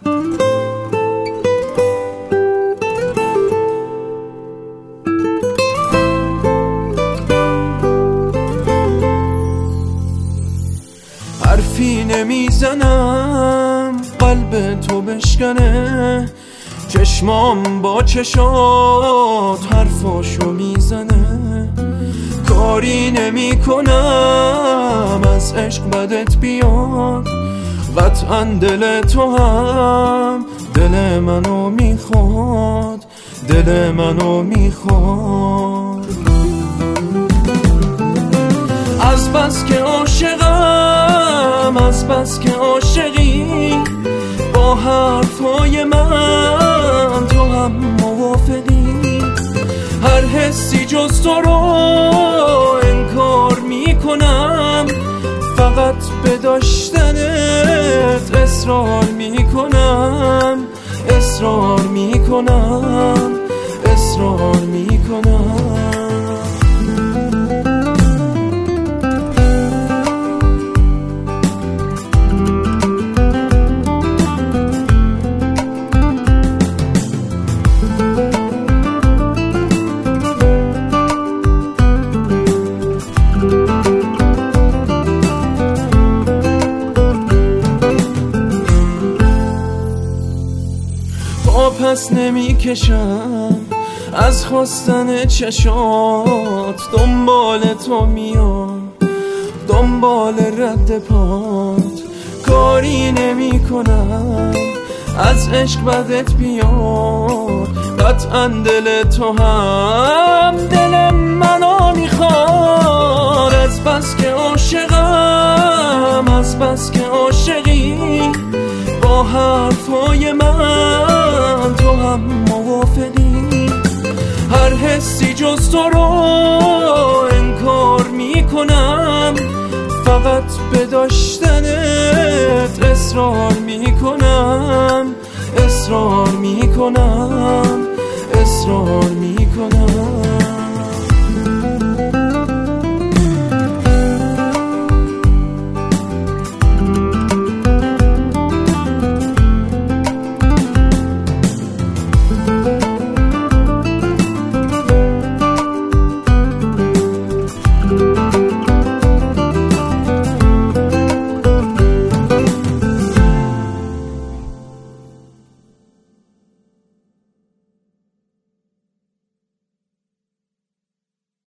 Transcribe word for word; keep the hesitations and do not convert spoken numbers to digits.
حرفی نمیزنم قلب تو بشکنه، چشمام با چشات حرفاشو میزنه. کاری نمی کنم از عشق بدت بیاد، قطعا دل تو هم دل منو میخواد، دل منو میخواد. از بس که عاشقم، از بس که عاشقی، با حرفای من تو هم موافقی. هر حسی جز تو رو انکار میکنم، فقط به داشتنت اصرار میکنم، اصرار میکنم، اصرار میکنم. پس نمی کشم از خواستن چشات، دنبال تو میام دنبال رد پات. کاری نمی کنم از عشق بدت بیاد، قطعا دل تو هم دل منو میخواد. از بس که عاشقم، از بس که عاشقی، با حرفای من تو هم موافقی. هر حسی جز تو رو انکار میکنم، فقط به داشتنت اصرار میکنم، اصرار میکنم، اصرار میکنم.